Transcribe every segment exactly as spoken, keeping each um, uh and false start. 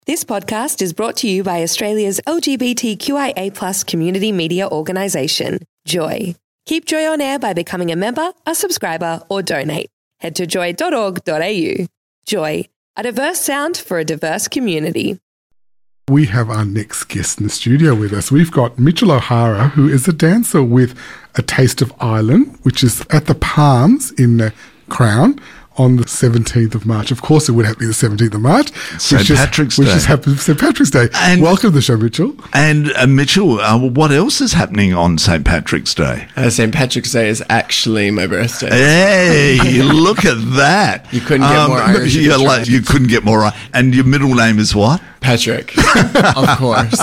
This podcast is brought to you by Australia's L G B T Q I A plus community media organisation, Joy. Keep Joy on air by becoming a member, a subscriber, or donate. Head to joy dot org dot a u. Joy, a diverse sound for a diverse community. We have our next guest in the studio with us. We've got Mitchell O'Hara, who is a dancer with A Taste of Ireland, which is at the Palms in the Crown on the seventeenth of March. Of course, it would have to be the seventeenth of March. Saint Patrick's Day. Which is happy Saint Patrick's Day. And welcome to the show, Mitchell. And uh, Mitchell, uh, what else is happening on Saint Patrick's Day? Uh, Saint Patrick's Day is actually my birthday. Hey, look at that. You couldn't get um, more Irish. You're like, you couldn't get more Irish. And your middle name is what? Patrick, of course.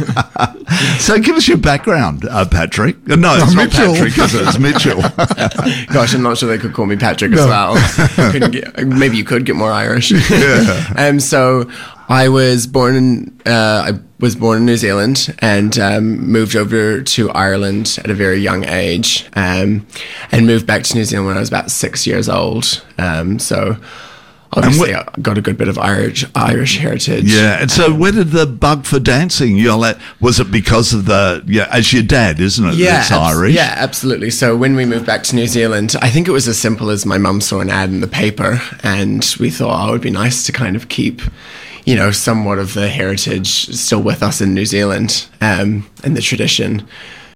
So give us your background, uh, Patrick. No, no it's not Mitchell. Patrick, is it? It's Mitchell. Gosh, I'm not sure they could call me Patrick no. as well. Couldn't get, maybe you could get more Irish. Yeah. Um, so I was born in uh, I was born in New Zealand and um, moved over to Ireland at a very young age, um, and moved back to New Zealand when I was about six years old. Um, so. Obviously, I got a good bit of Irish Irish heritage. Yeah, and so where did the bug for dancing? You're like, was it because of the, yeah, as your dad, isn't it? Yeah, that's Irish. Yeah, absolutely. So when we moved back to New Zealand, I think it was as simple as my mum saw an ad in the paper, and we thought, oh, it would be nice to kind of keep, you know, somewhat of the heritage still with us in New Zealand, um, and the tradition.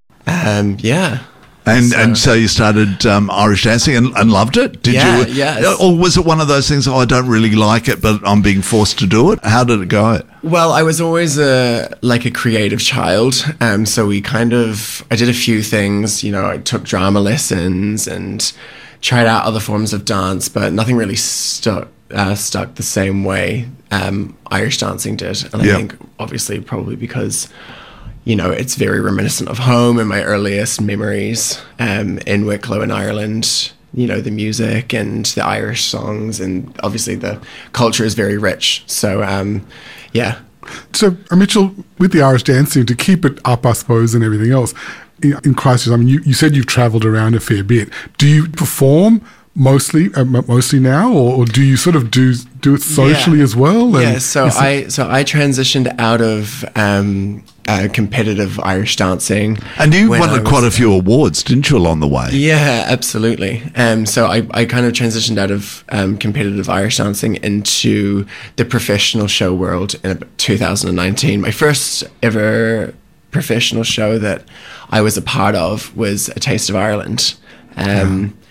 Um, yeah. And so, and so you started um, Irish dancing and, and loved it? Did yeah, you? Yeah. Or was it one of those things, oh, I don't really like it, but I'm being forced to do it? How did it go? Well, I was always a like a creative child. Um, so we kind of, I did a few things, you know, I took drama lessons and tried out other forms of dance, but nothing really stuck, uh, stuck the same way um, Irish dancing did. And I yep. think obviously probably because... you know, it's very reminiscent of home and my earliest memories um, in Wicklow in Ireland. You know, the music and the Irish songs, and obviously the culture is very rich. So, um, yeah. So, uh, Mitchell, with the Irish dancing, to keep it up, I suppose, and everything else, in, in Christchurch, I mean, you, you said you've travelled around a fair bit. Do you perform mostly uh, mostly now, or, or do you sort of do do it socially yeah. as well? And yeah, so I so I transitioned out of um, uh, competitive Irish dancing, and you won was, quite a few awards, didn't you, along the way? Yeah, absolutely. Um, so I, I kind of transitioned out of um, competitive Irish dancing into the professional show world in about two thousand nineteen. My first ever professional show that I was a part of was A Taste of Ireland. Um, yeah.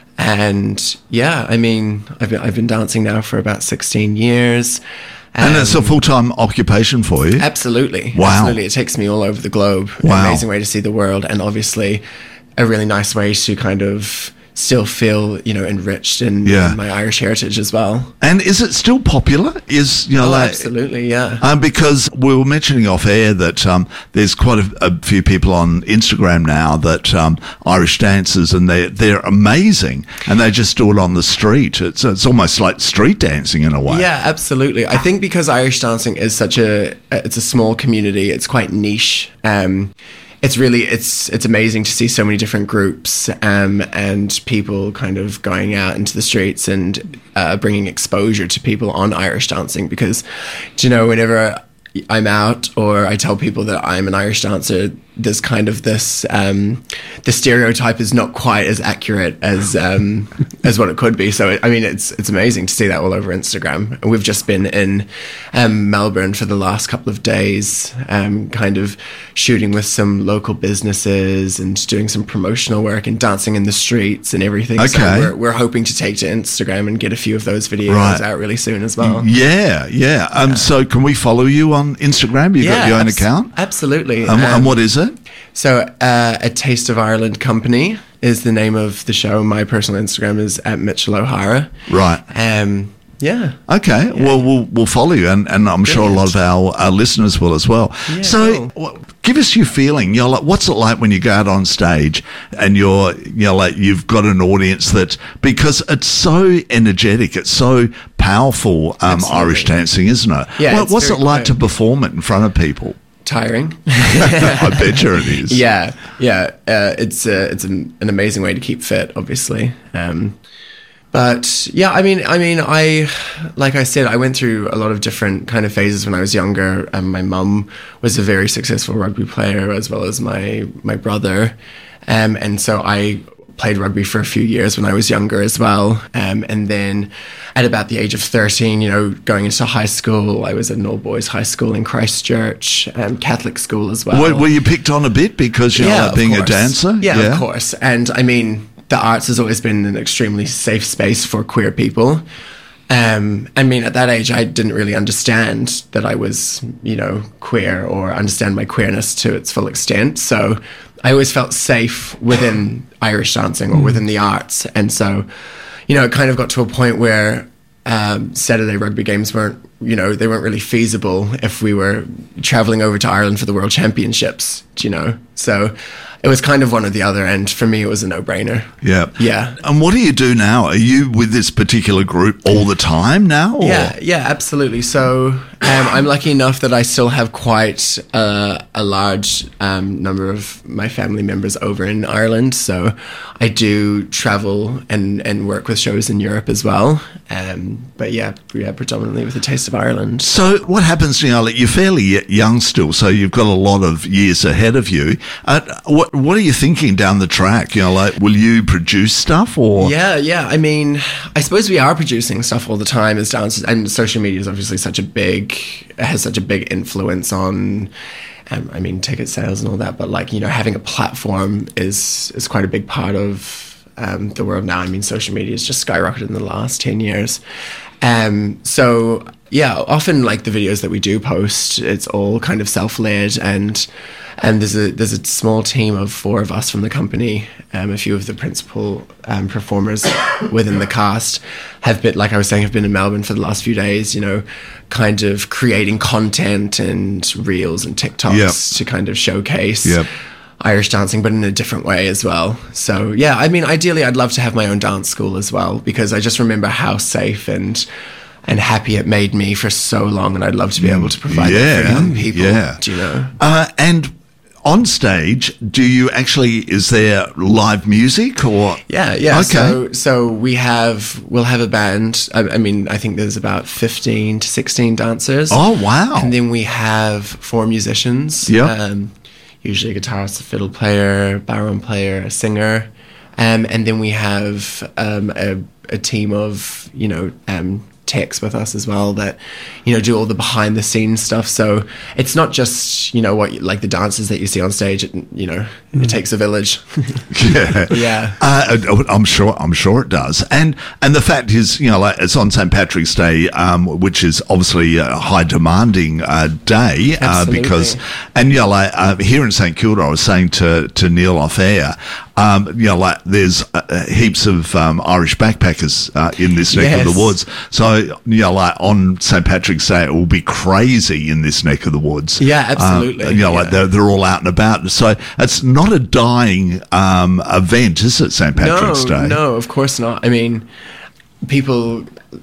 And yeah, I mean, I've been, I've been dancing now for about sixteen years. And um, it's a full-time occupation for you? Absolutely. Wow. Absolutely. It takes me all over the globe. Wow. An amazing way to see the world, and obviously a really nice way to kind of still feel, you know, enriched in, yeah. in my Irish heritage as well. And is it still popular? Is you know, oh, like, absolutely, yeah. Um, because we were mentioning off air that um, there's quite a, a few people on Instagram now that um, Irish dancers, and they they're amazing, and they just do it on the street. It's it's almost like street dancing in a way. Yeah, absolutely. I think because Irish dancing is such a it's a small community, it's quite niche. Um, It's really, it's it's amazing to see so many different groups um, and people kind of going out into the streets and uh, bringing exposure to people on Irish dancing, because, do you know, whenever I'm out or I tell people that I'm an Irish dancer, there's kind of this, um, the stereotype is not quite as accurate as um, as what it could be. So, I mean, it's it's amazing to see that all over Instagram. And we've just been in um, Melbourne for the last couple of days, um, kind of shooting with some local businesses and doing some promotional work and dancing in the streets and everything. Okay. So we're, we're hoping to take to Instagram and get a few of those videos right. out really soon as well. Yeah, yeah. Um, yeah. So can we follow you on Instagram? You've yeah, got your own abs- account? Absolutely. Um, um, and what is it? So, uh, A Taste of Ireland Company is the name of the show. My personal Instagram is at Mitchell O'Hara. Right. Um, yeah. Okay. Yeah. Well, we'll we'll follow you, and, and I'm Brilliant. sure a lot of our, our listeners will as well. Yeah, so, cool. give us your feeling. You know, like, what's it like when you go out on stage and you're, you know, like you've got an audience that, because it's so energetic, it's so powerful, um, Irish dancing, isn't it? Yeah. What, what's it like clear. to perform it in front of people? Tiring. I bet you it is. Yeah, yeah. Uh, it's uh, it's an, an amazing way to keep fit, obviously. Um, But yeah, I mean, I mean, I, like I said, I went through a lot of different kind of phases when I was younger. Um, my mum was a very successful rugby player, as well as my my brother, um, and so I played rugby for a few years when I was younger as well. Um, and then at about the age of thirteen, you know, going into high school, I was at an all boys high school in Christchurch, um, Catholic school as well. Were, were you picked on a bit because you're yeah, like being of a dancer? Yeah, yeah, of course. And I mean, the arts has always been an extremely safe space for queer people. Um, I mean, at that age, I didn't really understand that I was, you know, queer or understand my queerness to its full extent. So I always felt safe within Irish dancing or within the arts. And so, you know, it kind of got to a point where um, Saturday rugby games weren't, you know, they weren't really feasible if we were traveling over to Ireland for the World Championships, you know. So it was kind of one or the other, and for me, it was a no-brainer. Yeah. Yeah. And what do you do now? Are you with this particular group all the time now? Or? Yeah, yeah, absolutely. So um, I'm lucky enough that I still have quite uh, a large um, number of my family members over in Ireland. So I do travel and, and work with shows in Europe as well. Um, but yeah, yeah, predominantly with a taste of Ireland. So what happens, you know, like you're fairly young still, so you've got a lot of years ahead of you. Uh, what what are you thinking down the track? You know, like, will you produce stuff or? Yeah, yeah. I mean, I suppose we are producing stuff all the time as dancers, and social media is obviously such a big, has such a big influence on, um, I mean, ticket sales and all that. But like, you know, having a platform is is quite a big part of um, the world now. I mean, social media has just skyrocketed in the last ten years. Um, so yeah, often like the videos that we do post, it's all kind of self-led, and and there's a there's a small team of four of us from the company. Um, a few of the principal um, performers within the cast have been, like I was saying, have been in Melbourne for the last few days. You know, kind of creating content and reels and TikToks yep. to kind of showcase. Yep. Irish dancing, but in a different way as well. So yeah, I mean, ideally I'd love to have my own dance school as well, because I just remember how safe and and happy it made me for so long, and I'd love to be able to provide yeah, that for young people. Yeah. Do you know? Uh, and on stage, do you actually, is there live music or? Yeah, yeah. Okay. So, so we have, we'll have a band. I, I mean, I think there's about fifteen to sixteen dancers. Oh, wow. And then we have four musicians. Yeah. Um, usually a guitarist, a fiddle player, baron player, a singer. Um, and then we have um, a, a team of, you know, um, techs with us as well that, you know, do all the behind the scenes stuff. So it's not just, you know, what like the dances that you see on stage. It, you know, mm. it takes a village. yeah, yeah. Uh, I'm sure. I'm sure it does. And and the fact is, you know, like it's on Saint Patrick's Day, um, which is obviously a high demanding uh, day uh, because, and you know, like uh, here in St Kilda, I was saying to to Neil off air. Um, you know, like there's uh, heaps of um, Irish backpackers uh, in this neck yes. of the woods. So, you know, like on Saint Patrick's Day, it will be crazy in this neck of the woods. Yeah, absolutely. Um, you know, yeah. like they're, they're all out and about. So it's not a dying um, event, is it, Saint Patrick's no, Day? No, of course not. I mean, people...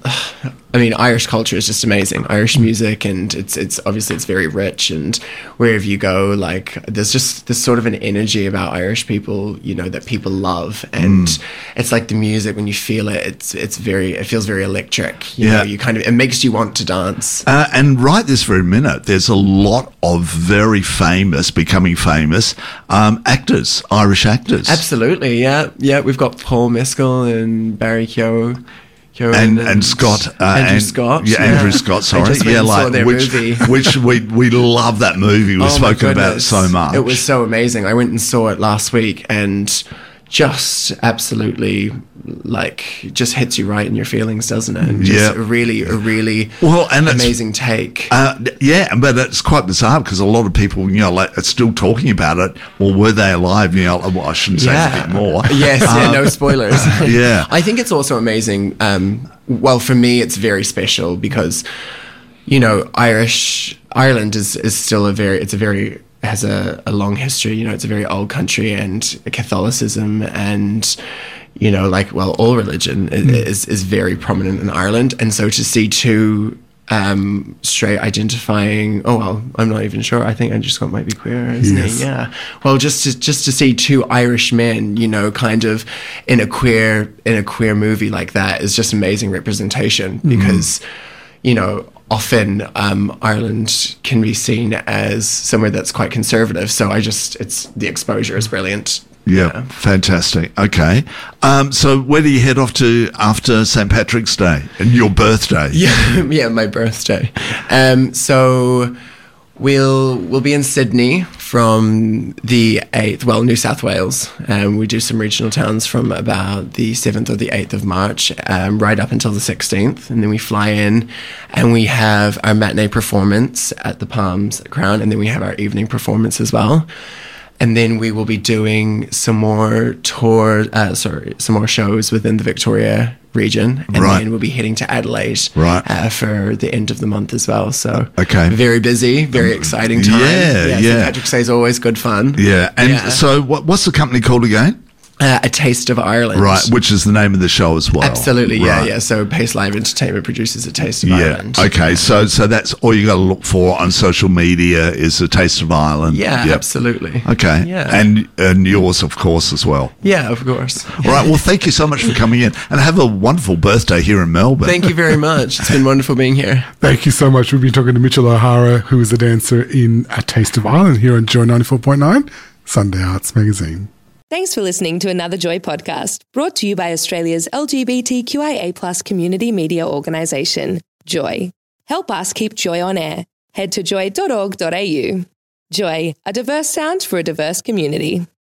I mean, Irish culture is just amazing. Irish music, and it's it's obviously it's very rich, and wherever you go, like there's just this sort of an energy about Irish people, you know, that people love, and mm. it's like the music when you feel it, it's it's very it feels very electric. You yeah, know, you kind of it makes you want to dance. Uh, and right this very minute, there's a lot of very famous, becoming famous um, actors, Irish actors. Absolutely, yeah, yeah. We've got Paul Mescal and Barry Keogh. And, and and Scott, uh, Andrew and, Scott, yeah, yeah. Andrew Scott. Sorry, yeah, like which, which we we love that movie. We've oh spoken about it so much. It was so amazing. I went and saw it last week, and just absolutely like just hits you right in your feelings, doesn't it? And just yeah, a really, a really well, and amazing take. Uh, yeah, but it's quite bizarre because a lot of people, you know, like are still talking about it. Well, were they alive? You know, well, I shouldn't say yeah. a bit more. Yes, um, yeah, no spoilers. yeah, I think it's also amazing. Um, well, for me, it's very special because, you know, Irish Ireland is is still a very it's a very has a, a long history. You know, it's a very old country, and Catholicism and, you know, like, well, all religion mm. is is very prominent in Ireland. And so to see two um, straight identifying. Oh well, I'm not even sure. I think I just got might be queer, isn't Yes. he? Yeah. Well, just to just to see two Irish men, you know, kind of in a queer in a queer movie like that is just amazing representation because, you know, often um, Ireland can be seen as somewhere that's quite conservative. So I just it's the exposure is brilliant. Yeah, fantastic. Okay. Um, so where do you head off to after Saint Patrick's Day and your birthday? Yeah, yeah, my birthday. Um, so we'll we'll be in Sydney from the eighth, well, New South Wales. Um, we do some regional towns from about the seventh or the eighth of March, um, right up until the sixteenth. And then we fly in and we have our matinee performance at the Palms Crown, and then we have our evening performance as well. And then we will be doing some more tour, uh, sorry, some more shows within the Victoria region, and Right. then we'll be heading to Adelaide Right. uh, for the end of the month as well. So, Okay. very busy, very exciting time. Yeah, yeah. Saint Patrick's Day is always good fun. Yeah. And Yeah. so what, what's the company called again? Uh, A Taste of Ireland. Right, which is the name of the show as well. Absolutely, yeah, Right. yeah. So Pace Live Entertainment produces A Taste of Yeah. Ireland. Okay. So so that's all you got to look for on social media is a Taste of Ireland. Yeah, Yep. absolutely. Okay. Yeah. And and yours, of course, as well. Yeah, of course. All right. Well, thank you so much for coming in, and have a wonderful birthday here in Melbourne. Thank you very much. It's been wonderful being here. Thank you so much. We've been talking to Mitchell O'Hara, who is a dancer in A Taste of Ireland here on Joy ninety-four point nine, Sunday Arts Magazine. Thanks for listening to another Joy podcast, brought to you by Australia's L G B T Q I A plus community media organisation, Joy. Help us keep Joy on air. Head to joy dot org dot a u. Joy, a diverse sound for a diverse community.